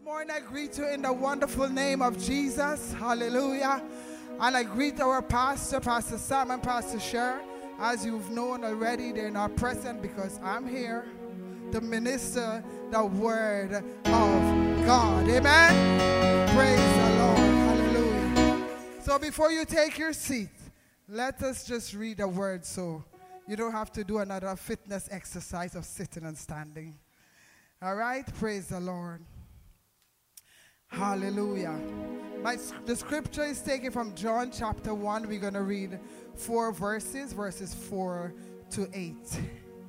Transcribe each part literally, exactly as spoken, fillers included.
morning, I greet you in the wonderful name of Jesus. Hallelujah. And I greet our pastor, Pastor Sam and Pastor Cher. As you've known already, they're not present because I'm here to minister the word of God. Amen. Praise the Lord. Hallelujah. So before you take your seat, let us just read the word so you don't have to do another fitness exercise of sitting and standing. All right? Praise the Lord. Hallelujah. My, the scripture is taken from John chapter one. We're going to read four verses, verses four to eight.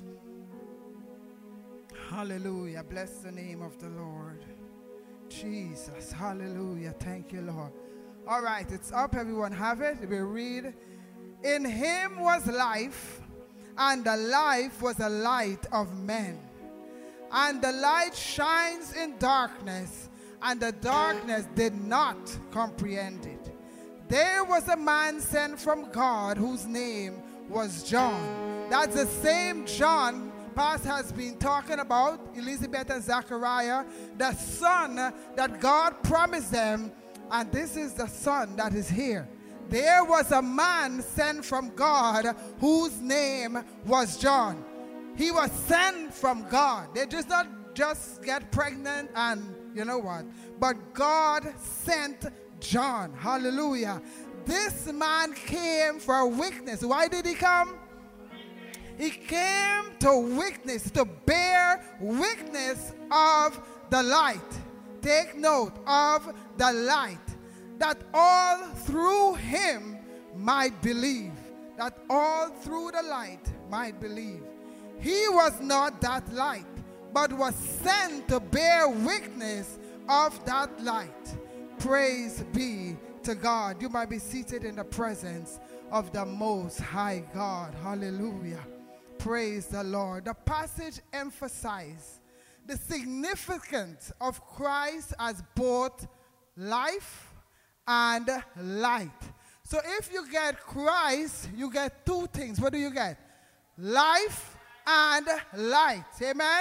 Hallelujah. Bless the name of the Lord. Jesus. Hallelujah. Thank you, Lord. All right. It's up. Everyone have it. We read. In him was life, and the life was the light of men. And the light shines in darkness, and the darkness did not comprehend it. There was a man sent from God whose name was John. That's the same John Pastor has been talking about, Elizabeth and Zachariah, the son that God promised them, and this is the son that is here. There was a man sent from God whose name was John. He was sent from God. They just not just get pregnant and you know what? But God sent John. Hallelujah. This man came for a witness. Why did he come? He came to witness, to bear witness of the light. Take note of the light. That all through him might believe. That all through the light might believe. He was not that light, but was sent to bear witness of that light. Praise be to God. You might be seated in the presence of the Most High God. Hallelujah. Praise the Lord. The passage emphasizes the significance of Christ as both life and light. So if you get Christ, you get two things. What do you get? Life and light. Amen.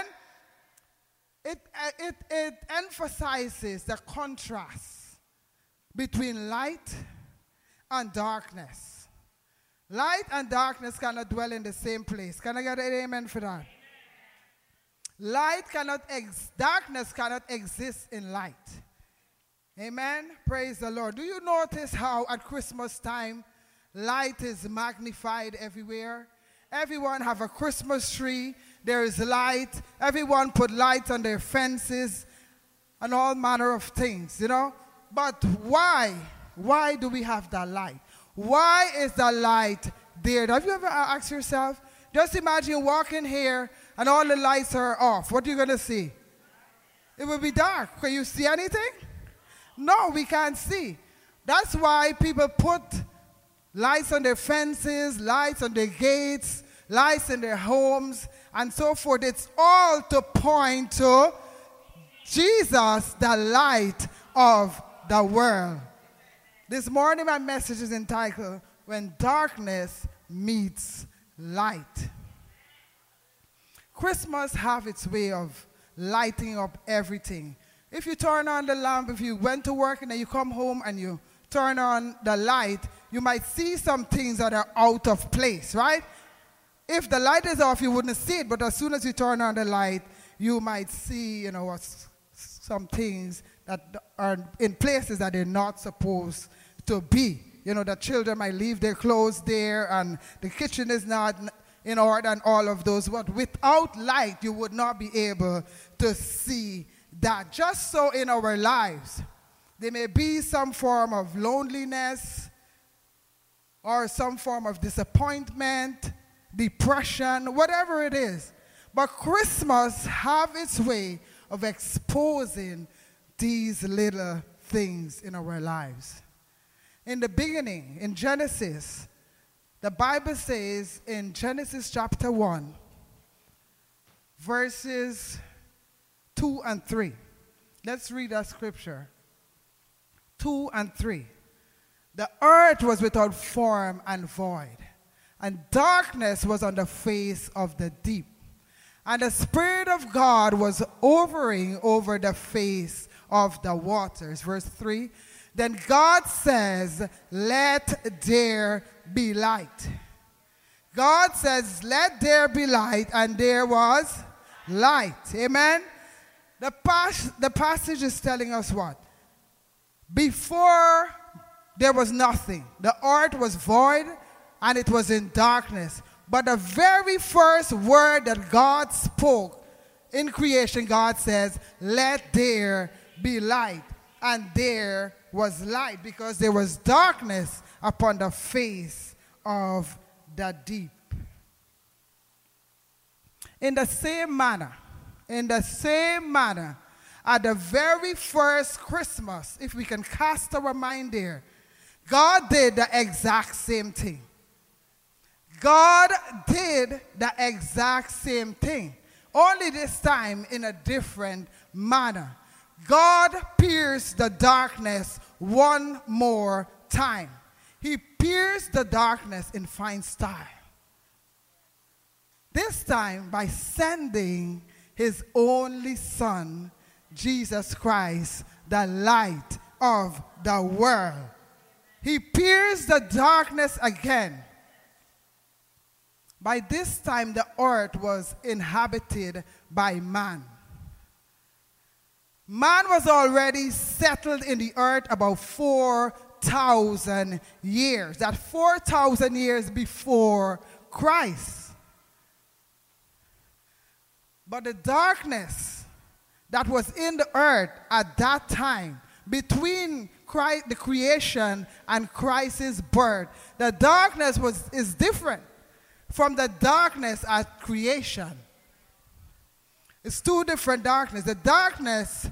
It, it, it emphasizes the contrast between light and darkness. Light and darkness cannot dwell in the same place. Can I get an amen for that? Light cannot, ex darkness cannot exist in light. Amen. Praise the Lord. Do you notice how at Christmas time light is magnified everywhere? Everyone have a Christmas tree. There is light. Everyone put lights on their fences and all manner of things, you know. But why? Why do we have that light? Why is the light there? Have you ever asked yourself? Just imagine walking here and all the lights are off. What are you going to see? It will be dark. Can you see anything? No, we can't see. That's why people put lights on their fences, lights on their gates, lights in their homes, and so forth. It's all to point to Jesus, the light of the world. This morning my message is entitled, When Darkness Meets Light. Christmas have its way of lighting up everything. If you turn on the lamp, if you went to work and then you come home and you turn on the light, you might see some things that are out of place, right? If the light is off, you wouldn't see it, but as soon as you turn on the light, you might see, you know, some things that are in places that they're not supposed to be. You know, the children might leave their clothes there, and the kitchen is not in order, and all of those. But without light, you would not be able to see that. Just so in our lives, there may be some form of loneliness or some form of disappointment, depression, whatever it is. But Christmas have its way of exposing these little things in our lives. In the beginning, in Genesis, the Bible says in Genesis chapter one, verses two and three. Let's read that scripture. two and three. The earth was without form and void, and darkness was on the face of the deep. And the Spirit of God was hovering over the face of the waters. Verse three. Then God says, let there be light. God says, let there be light, and there was light. Amen? The, pas- the passage is telling us what? Before there was nothing. The earth was void, and it was in darkness. But the very first word that God spoke in creation, God says, let there be light. And there was light, because there was darkness upon the face of the deep. In the same manner, in the same manner, at the very first Christmas, if we can cast our mind there, God did the exact same thing. God did the exact same thing, only this time in a different manner. God pierced the darkness one more time. He pierced the darkness in fine style. This time by sending his only Son, Jesus Christ, the light of the world. He pierced the darkness again. By this time, the earth was inhabited by man. Man was already settled in the earth about four thousand years. That four thousand years before Christ. But the darkness that was in the earth at that time, between Christ, the creation and Christ's birth, the darkness was, is different from the darkness at creation. It's two different darkness. The darkness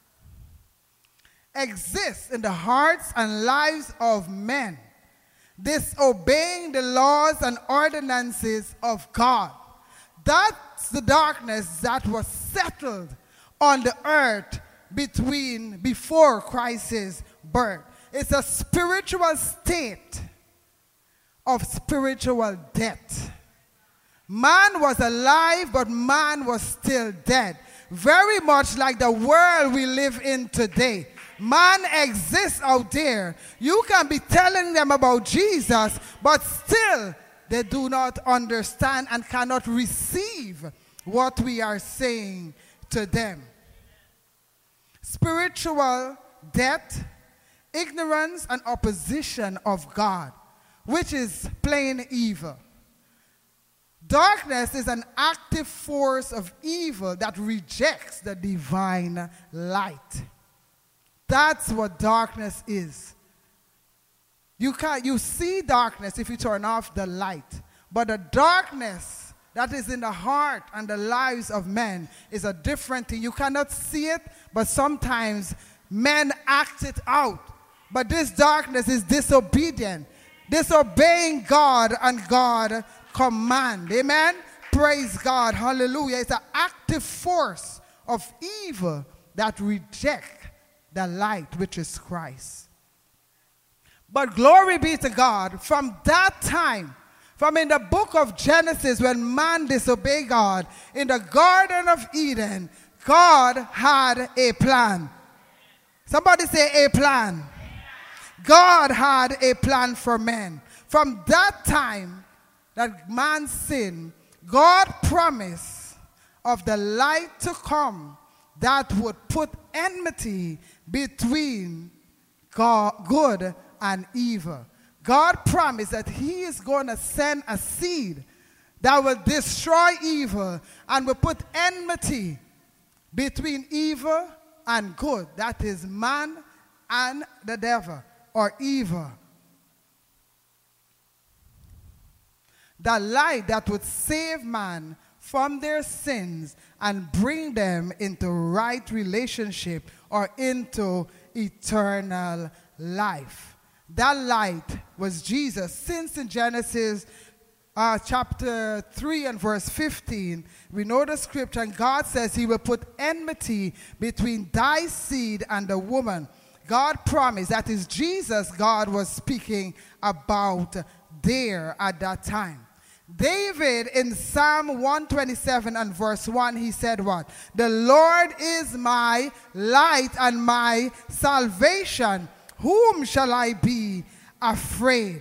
exists in the hearts and lives of men, disobeying the laws and ordinances of God. That's the darkness that was settled on the earth between before Christ's birth. It's a spiritual state of spiritual death. Man was alive, but man was still dead. Very much like the world we live in today. Man exists out there. You can be telling them about Jesus, but still they do not understand and cannot receive what we are saying to them. Spiritual death, ignorance, and opposition of God, which is plain evil. Darkness is an active force of evil that rejects the divine light. That's what darkness is. You can't, you see darkness if you turn off the light. But the darkness that is in the heart and the lives of men is a different thing. You cannot see it, but sometimes men act it out. But this darkness is disobedient, disobeying God and God command. Amen? Praise God. Hallelujah. It's an active force of evil that reject the light, which is Christ. But glory be to God, from that time, from in the book of Genesis, when man disobeyed God, in the Garden of Eden, God had a plan. Somebody say a plan. God had a plan for men. From that time that man sinned, God promised of the light to come that would put enmity between God, good and evil. God promised that he is going to send a seed that will destroy evil and will put enmity between evil and good. That is man and the devil, or evil. The light that would save man from their sins and bring them into right relationship or into eternal life. That light was Jesus. Since in Genesis uh, chapter three and verse fifteen, we know the scripture, and God says he will put enmity between thy seed and the woman. God promised, that is Jesus God was speaking about there at that time. David in Psalm one twenty-seven and verse one, he said what? The Lord is my light and my salvation. Whom shall I be afraid?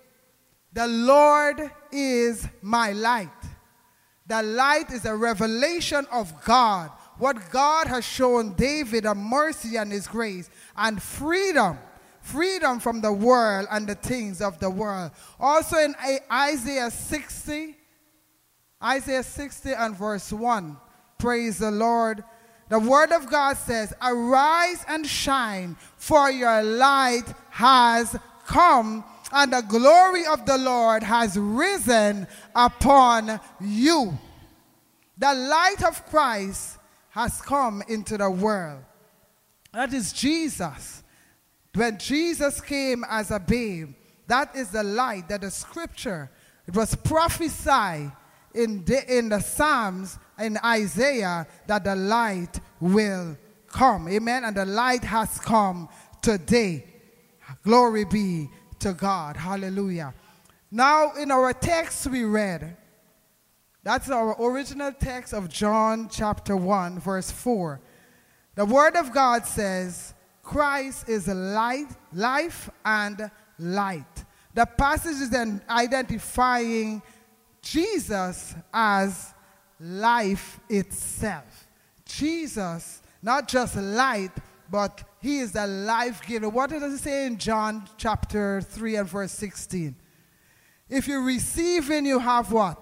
The Lord is my light. The light is a revelation of God. What God has shown David, a mercy and his grace and freedom. Freedom from the world and the things of the world. Also in Isaiah sixty, Isaiah sixty and verse one, praise the Lord. The word of God says, arise and shine, for your light has come, and the glory of the Lord has risen upon you. The light of Christ has come into the world. That is Jesus. When Jesus came as a babe, that is the light that the scripture, it was prophesied in the, in the Psalms, in Isaiah, that the light will come. Amen. And the light has come today. Glory be to God. Hallelujah. Now, in our text we read, that's our original text of John chapter one, verse four. The word of God says, Christ is light, life and light. The passage is then identifying Jesus as life itself. Jesus, not just light, but he is the life giver. What does it say in John chapter three and verse sixteen? If you receive him, you have what?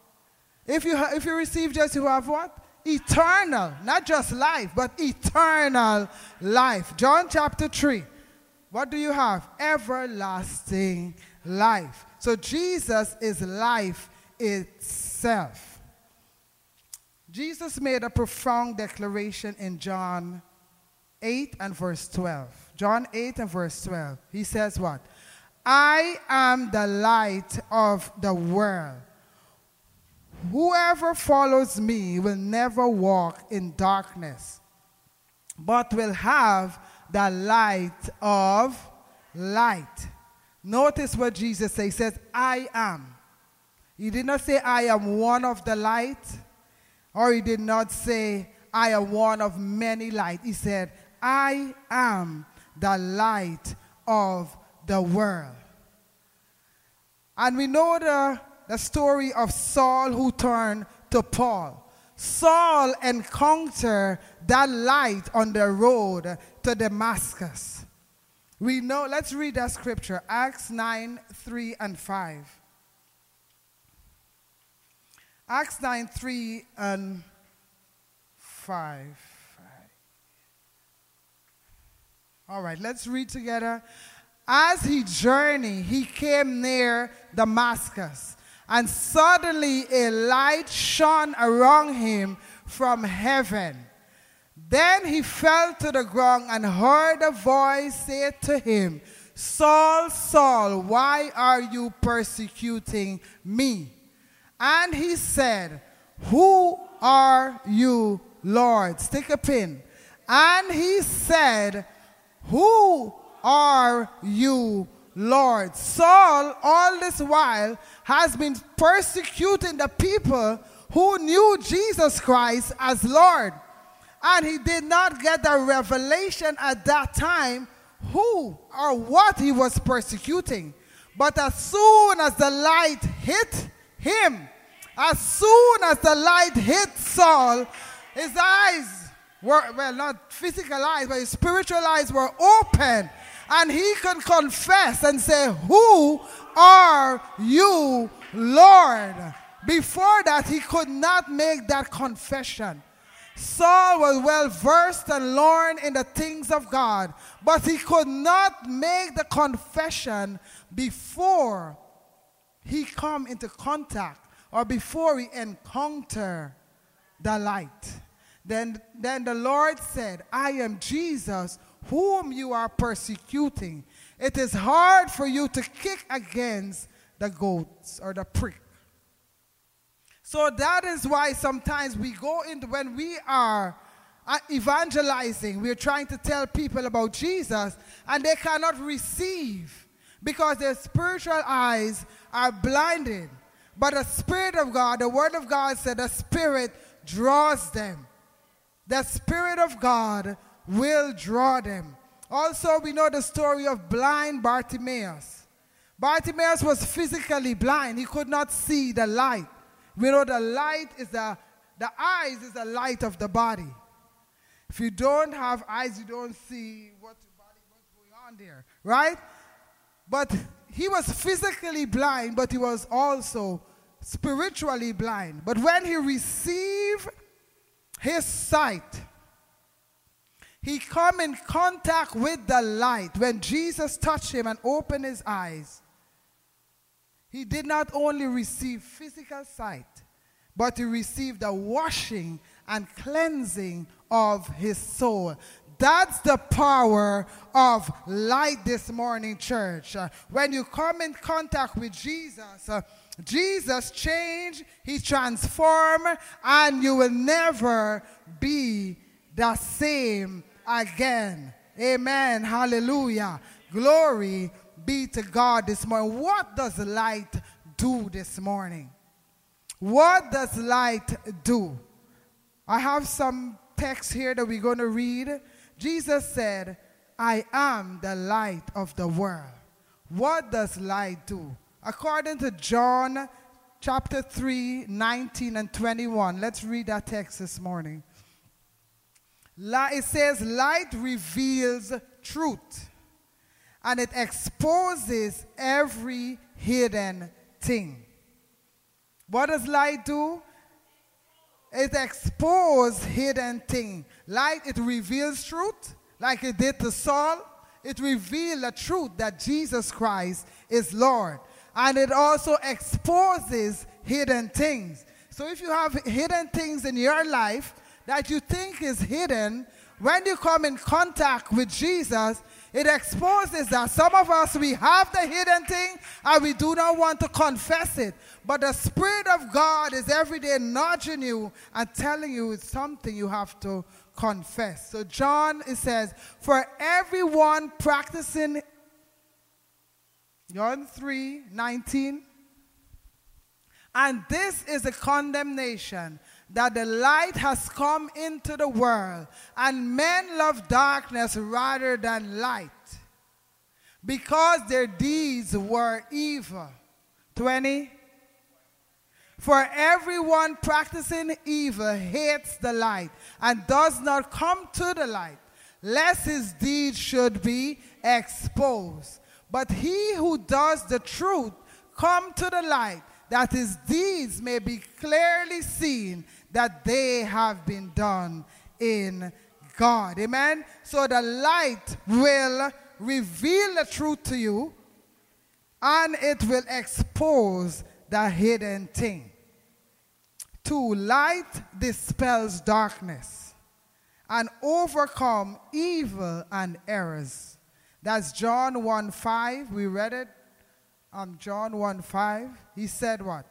If you, if you receive Jesus, you have what? Eternal, not just life, but eternal life. John chapter three. What do you have? Everlasting life. So Jesus is life itself. Jesus made a profound declaration in John eight and verse twelve. John eight and verse twelve. He says what? I am the light of the world. Whoever follows me will never walk in darkness, but will have the light of light. Notice what Jesus says. He says, I am. He did not say, I am one of the light, or he did not say, I am one of many light. He said, I am the light of the world. And we know the The story of Saul who turned to Paul. Saul encountered that light on the road to Damascus. We know, let's read that scripture, Acts nine, three and five. Acts nine, three and five. All right, let's read together. As he journeyed, he came near Damascus. And suddenly a light shone around him from heaven. Then he fell to the ground and heard a voice say to him, Saul, Saul, why are you persecuting me? And he said, who are you, Lord? Stick a pin. And he said, who are you, Lord? Saul, all this while, has been persecuting the people who knew Jesus Christ as Lord. And he did not get the revelation at that time who or what he was persecuting. But as soon as the light hit him, as soon as the light hit Saul, his eyes were, well, not physical eyes, but his spiritual eyes were open. And he could confess and say, who are you, Lord? Before that, he could not make that confession. Saul was well versed and learned in the things of God, but he could not make the confession before he come into contact or before he encounter the light. Then, then the Lord said, I am Jesus, whom you are persecuting. It is hard for you to kick against the goats or the prick. So that is why sometimes we go into, when we are evangelizing, we're trying to tell people about Jesus, and they cannot receive because their spiritual eyes are blinded. But the Spirit of God, the Word of God said the Spirit draws them. The Spirit of God will draw them. Also, we know the story of blind Bartimaeus. Bartimaeus was physically blind. He could not see the light. We know the light is the, the eyes is the light of the body. If you don't have eyes, you don't see what the body, what's going on there, right? But he was physically blind, but he was also spiritually blind. But when he received his sight, he come in contact with the light. When Jesus touched him and opened his eyes, he did not only receive physical sight, but he received the washing and cleansing of his soul. That's the power of light this morning, church. Uh, when you come in contact with Jesus, uh, Jesus changed, he transformed, and you will never be the same again. Amen. Hallelujah. Glory be to God this morning. What does light do this morning? What does light do? I have some text here that we're going to read. Jesus said, I am the light of the world. What does light do? According to John chapter three, nineteen and twenty-one. Let's read that text this morning. It says, light reveals truth, and it exposes every hidden thing. What does light do? It exposes hidden things. Light, it reveals truth, like it did to Saul. It revealed the truth that Jesus Christ is Lord. And it also exposes hidden things. So if you have hidden things in your life that you think is hidden, when you come in contact with Jesus, it exposes that. Some of us, we have the hidden thing and we do not want to confess it. But the Spirit of God is every day nudging you and telling you it's something you have to confess. So John, it says, for everyone practicing, John three, nineteen, and this is the condemnation, that the light has come into the world, and men love darkness rather than light, because their deeds were evil. twenty. For everyone practicing evil hates the light, and does not come to the light, lest his deeds should be exposed. But he who does the truth come to the light, that his deeds may be clearly seen, that they have been done in God. Amen? So the light will reveal the truth to you, and it will expose the hidden thing. Two, light dispels darkness and overcome evil and errors. That's John one five. We read it. Um, John one five. He said what?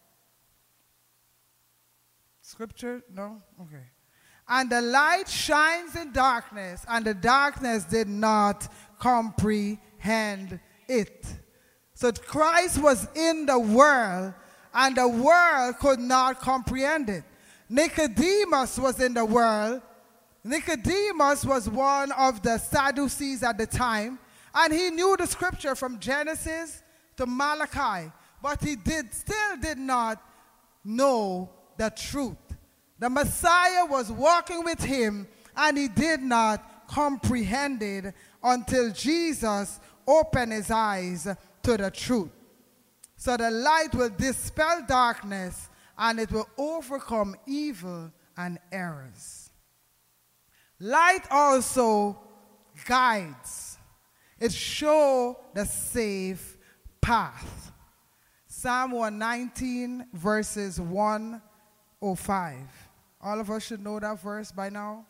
Scripture? No? Okay. And the light shines in darkness, and the darkness did not comprehend it. So Christ was in the world, and the world could not comprehend it. Nicodemus was in the world. Nicodemus was one of the Sadducees at the time, and he knew the scripture from Genesis to Malachi, but he did still did not know the truth. The Messiah was walking with him, and he did not comprehend it until Jesus opened his eyes to the truth. So the light will dispel darkness, and it will overcome evil and errors. Light also guides. It shows the safe path. Psalm one nineteen, verses one oh five. All of us should know that verse by now.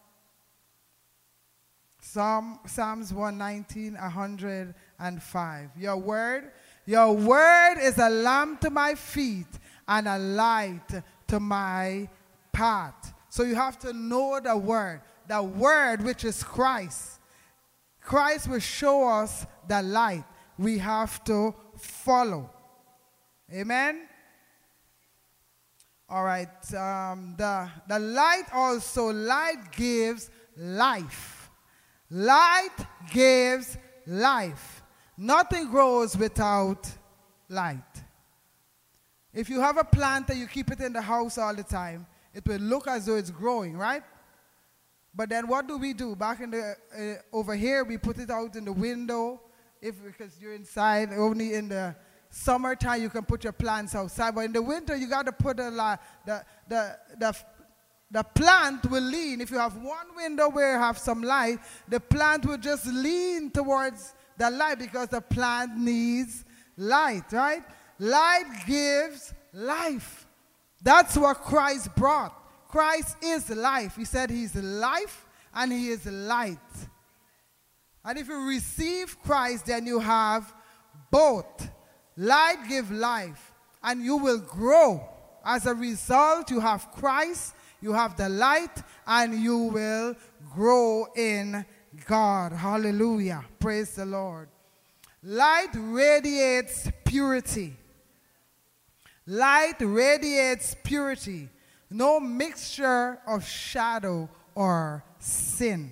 Psalm, Psalms one nineteen, one hundred five. Your word, your word is a lamp to my feet and a light to my path. So you have to know the word. The word, which is Christ. Christ will show us the light. We have to follow. Amen? All right. Um, the, the light also, light gives life. Light gives life. Nothing grows without light. If you have a plant and you keep it in the house all the time, it will look as though it's growing, right? But then what do we do? Back in the, uh, over here, we put it out in the window. If, because you're inside, only in the summertime you can put your plants outside. But in the winter, you got to put a lot, the, the, the, the plant will lean. If you have one window where you have some light, the plant will just lean towards the light because the plant needs light, right? Light gives life. That's what Christ brought. Christ is life. He said he's life and he is light. And if you receive Christ, then you have both. Light gives life, and you will grow. As a result, you have Christ, you have the light, and you will grow in God. Hallelujah. Praise the Lord. Light radiates purity. Light radiates purity. No mixture of shadow or sin.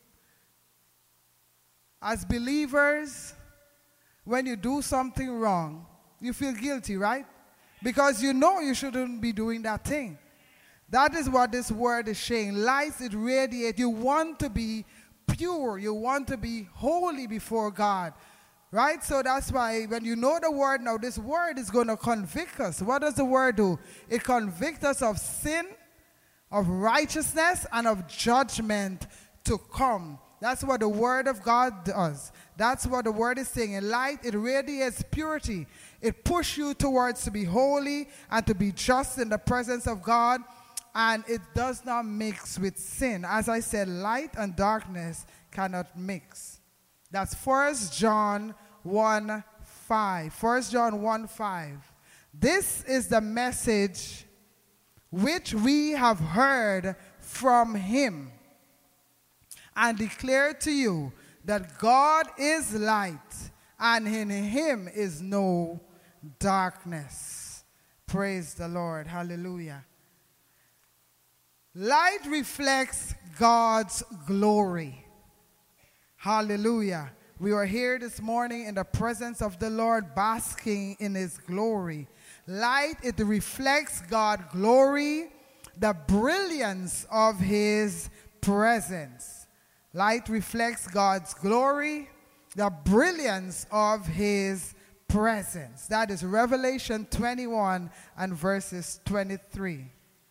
As believers, when you do something wrong, you feel guilty, right? Because you know you shouldn't be doing that thing. That is what this word is saying. Light, it radiates. You want to be pure. You want to be holy before God. Right? So that's why when you know the word now, this word is going to convict us. What does the word do? It convicts us of sin, of righteousness, and of judgment to come. That's what the word of God does. That's what the word is saying. In light, it radiates purity. It pushes you towards to be holy and to be just in the presence of God. And it does not mix with sin. As I said, light and darkness cannot mix. That's First John one five. First John one five. This is the message which we have heard from him and declare to you that God is light and in him is no darkness. Praise the Lord. Hallelujah. Light reflects God's glory. Hallelujah. We are here this morning in the presence of the Lord, basking in his glory. Light, it reflects God's glory, the brilliance of his presence. Light reflects God's glory, the brilliance of his presence. That is Revelation twenty-one and verses twenty-three.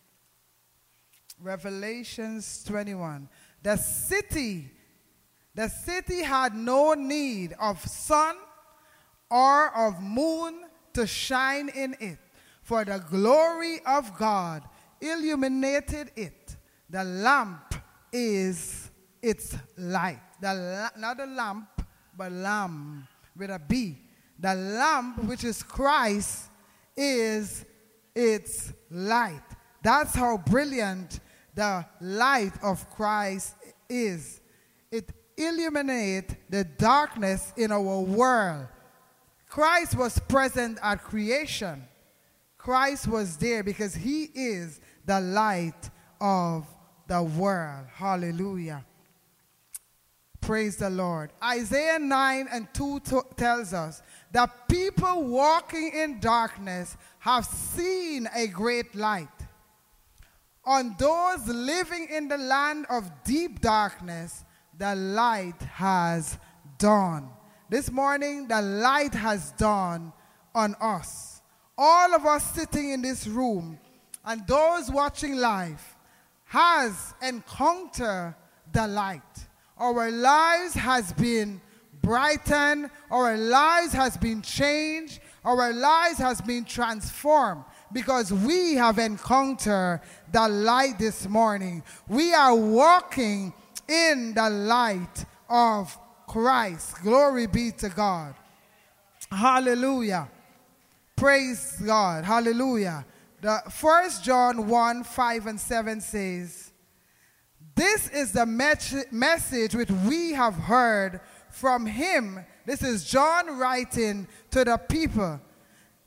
Revelations twenty-one. The city The city had no need of sun or of moon to shine in it, for the glory of God illuminated it. The lamp is its light. The la not a lamp, but lamb with a B. The lamp, which is Christ, is its light. That's how brilliant the light of Christ is. It illuminate the darkness in our world. Christ was present at creation. Christ was there because he is the light of the world. Hallelujah. Praise the Lord. Isaiah nine and two tells us that people walking in darkness have seen a great light. On those living in the land of deep darkness, the light has dawned. This morning, the light has dawned on us. All of us sitting in this room and those watching live has encountered the light. Our lives has been brightened. Our lives has been changed. Our lives has been transformed because we have encountered the light this morning. We are walking in the light of Christ. Glory be to God. Hallelujah. Praise God. Hallelujah. The First John one, five and seven says, this is the message which we have heard from him. This is John writing to the people.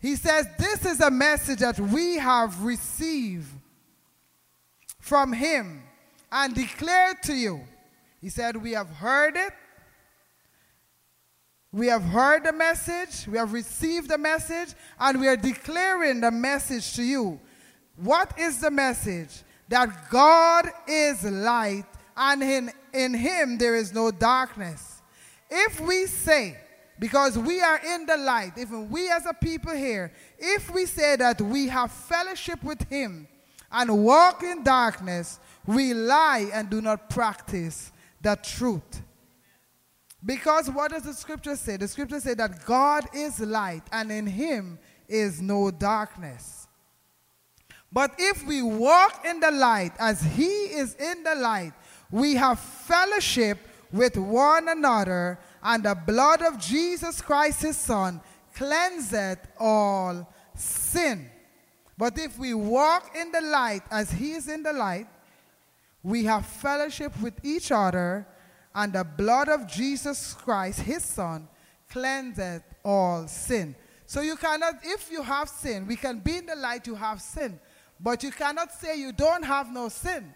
He says, this is a message that we have received from him and declared to you. He said, we have heard it. We have heard the message. We have received the message. And we are declaring the message to you. What is the message? That God is light, and in, in him there is no darkness. If we say, because we are in the light, even we as a people here, if we say that we have fellowship with him and walk in darkness, we lie and do not practice the truth. Because what does the scripture say? The scripture says that God is light, and in him is no darkness. But if we walk in the light as he is in the light, we have fellowship with one another, and the blood of Jesus Christ his Son cleanseth all sin. But if we walk in the light as he is in the light, we have fellowship with each other, and the blood of Jesus Christ his Son cleanseth all sin. So you cannot, if you have sin, we can be in the light, you have sin. But you cannot say you don't have no sin.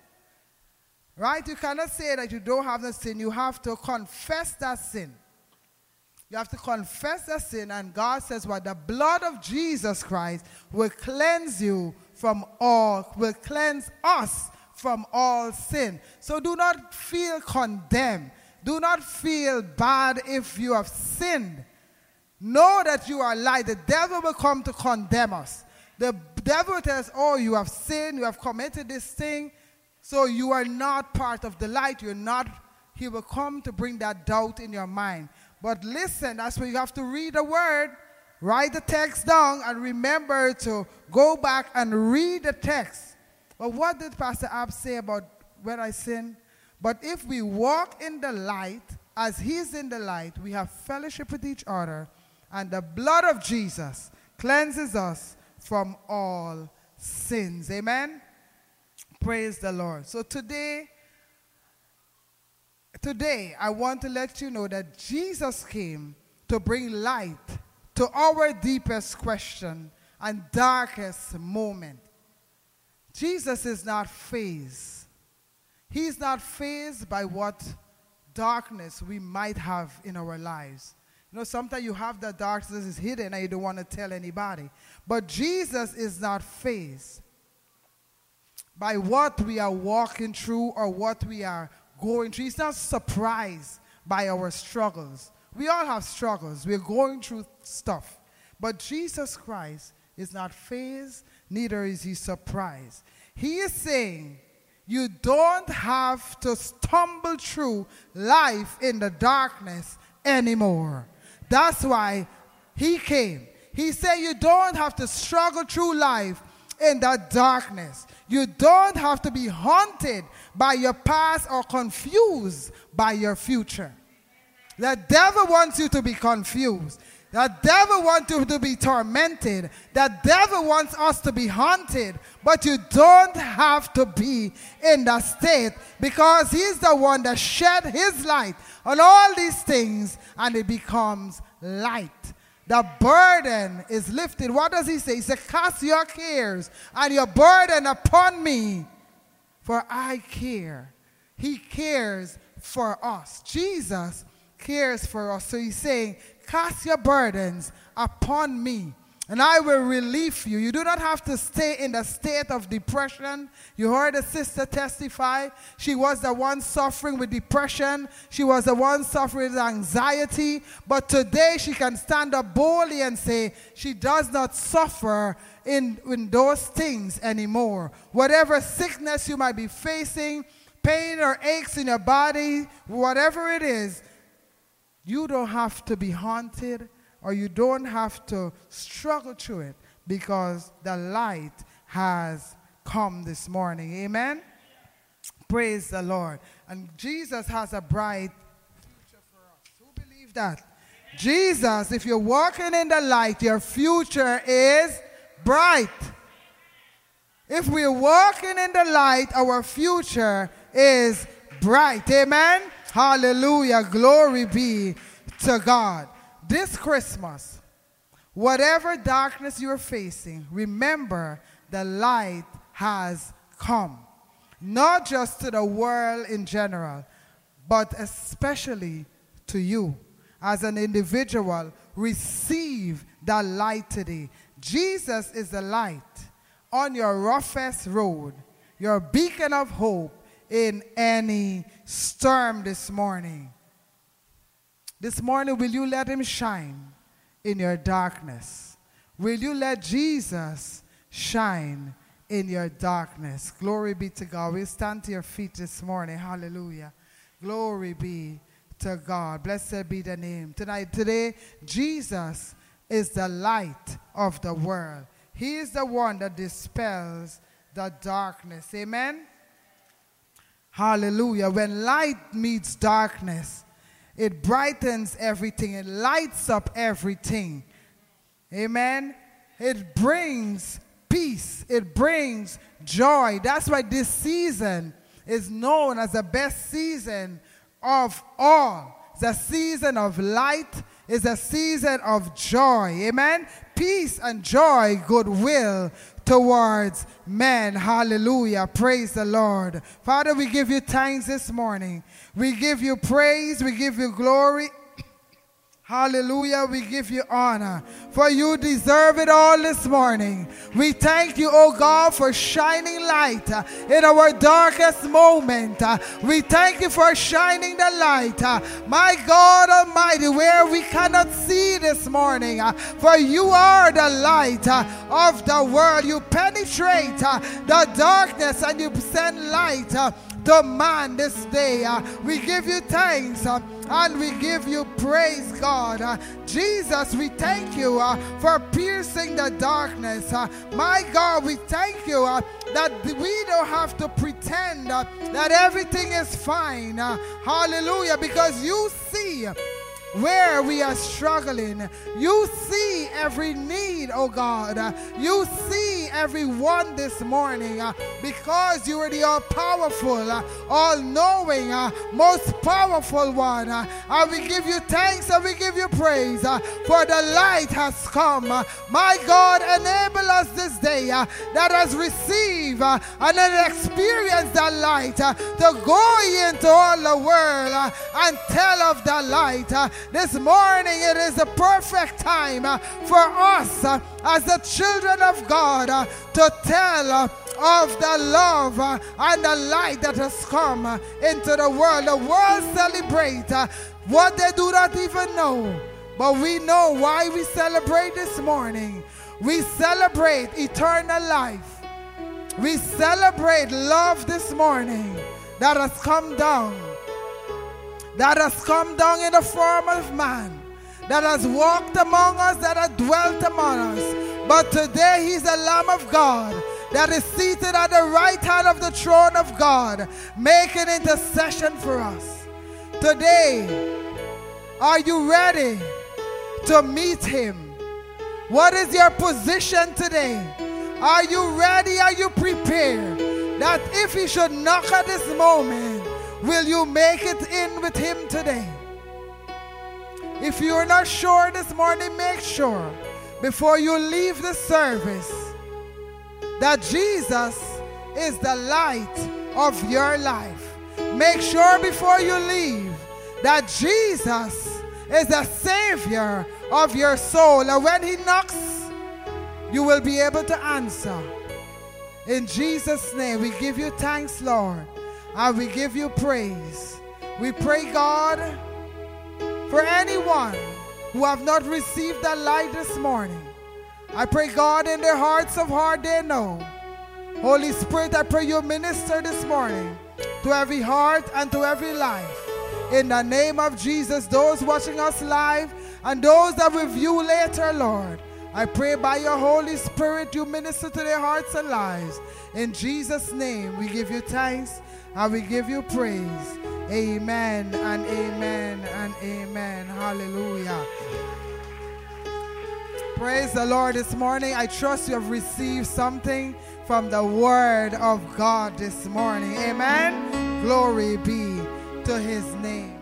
Right? You cannot say that you don't have no sin. You have to confess that sin. You have to confess that sin, and God says, well, the blood of Jesus Christ will cleanse you from all, will cleanse us from all sin. So do not feel condemned. Do not feel bad if you have sinned. Know that you are light. The devil will come to condemn us. The devil tells, oh, you have sinned, you have committed this thing, so you are not part of the light. You're not. He will come to bring that doubt in your mind. But listen, that's where you have to read the word, write the text down, and remember to go back and read the text. But what did Pastor Ab say about when I sin? But if we walk in the light, as he's in the light, we have fellowship with each other, and the blood of Jesus cleanses us from all sins. Amen? Praise the Lord. So today, today I want to let you know that Jesus came to bring light to our deepest question and darkest moment. Jesus is not fazed. He's not fazed by what darkness we might have in our lives. You know, sometimes you have that darkness is hidden and you don't want to tell anybody. But Jesus is not fazed by what we are walking through or what we are going through. He's not surprised by our struggles. We all have struggles. We're going through stuff. But Jesus Christ is not fazed, neither is he surprised. He is saying, you don't have to stumble through life in the darkness anymore. That's why he came. He said you don't have to struggle through life in that darkness. You don't have to be haunted by your past or confused by your future. The devil wants you to be confused. The devil wants you to be tormented. The devil wants us to be haunted. But you don't have to be in that state, because he's the one that shed his light on all these things, and it becomes light. The burden is lifted. What does he say? He said, cast your cares and your burden upon me, for I care. He cares for us. Jesus cares for us. So he's saying, cast your burdens upon me, and I will relieve you. You do not have to stay in the state of depression. You heard a sister testify. She was the one suffering with depression. She was the one suffering with anxiety. But today she can stand up boldly and say she does not suffer in, in those things anymore. Whatever sickness you might be facing, pain or aches in your body, whatever it is, you don't have to be haunted, or you don't have to struggle through it, because the light has come this morning. Amen? Praise the Lord. And Jesus has a bright future for us. Who believes that? Jesus, if you're walking in the light, your future is bright. If we're walking in the light, our future is bright. Amen? Hallelujah. Glory be to God. This Christmas, Whatever darkness you're facing, remember the light has come. Not just to the world in general, but especially to you. As an individual, receive that light today. Jesus is the light on your roughest road, your beacon of hope in any storm this morning. This morning, will you let him shine in your darkness? Will you let Jesus shine in your darkness? Glory be to God. We'll stand to your feet this morning. Hallelujah. Glory be to God. Blessed be the name. Tonight, today, Jesus is the light of the world. He is the one that dispels the darkness. Amen? Hallelujah. When light meets darkness, it brightens everything. It lights up everything. Amen? It brings peace. It brings joy. That's why this season is known as the best season of all. It's a season of light. It's a season of joy. Amen? Peace and joy, goodwill towards men. Hallelujah. Praise the Lord. Father, we give you thanks this morning. We give you praise. We give you glory. Hallelujah, we give you honor, for you deserve it all this morning. We thank you, oh God, for shining light uh, in our darkest moment. Uh, we thank you for shining the light, uh, my God Almighty, where we cannot see this morning, uh, for you are the light uh, of the world. You penetrate uh, the darkness and you send light uh, to man this day. Uh, we give you thanks uh, and we give you praise, God. Uh, Jesus, we thank you uh, for piercing the darkness. Uh, my God, we thank you uh, that we don't have to pretend uh, that everything is fine. Uh, hallelujah, because you see where we are struggling. You see every need, oh God. Uh, you see everyone this morning uh, because you are the all-powerful, uh, all-knowing, uh, most powerful one. Uh, and we give you thanks and we give you praise uh, for the light has come. Uh, my God, enable us this day uh, that has received uh, and then experience that light uh, to go into all the world uh, and tell of the light. Uh, This morning it is the perfect time uh, for us uh, as the children of God uh, to tell uh, of the love uh, and the light that has come uh, into the world. The world celebrate uh, what they do not even know. But we know why we celebrate this morning. We celebrate eternal life. We celebrate love this morning that has come down. That has come down in the form of man, that has walked among us, that has dwelt among us. But today he's the Lamb of God that is seated at the right hand of the throne of God, making intercession for us. Today, are you ready to meet him? What is your position today? Are you ready? Are you prepared? That if he should knock at this moment, will you make it in with him today? If you're not sure this morning, make sure before you leave the service that Jesus is the light of your life. Make sure before you leave that Jesus is the Savior of your soul. And when he knocks, you will be able to answer. In Jesus' name, we give you thanks, Lord. And we give you praise. We pray, God, for anyone who have not received that light this morning. I pray, God, in their hearts of heart they know. Holy Spirit, I pray you minister this morning to every heart and to every life. In the name of Jesus, those watching us live and those that will view later, Lord, I pray by your Holy Spirit you minister to their hearts and lives. In Jesus' name, we give you thanks and we give you praise. Amen and amen and amen. Hallelujah. Praise the Lord this morning. I trust you have received something from the word of God this morning. Amen. Glory be to his name.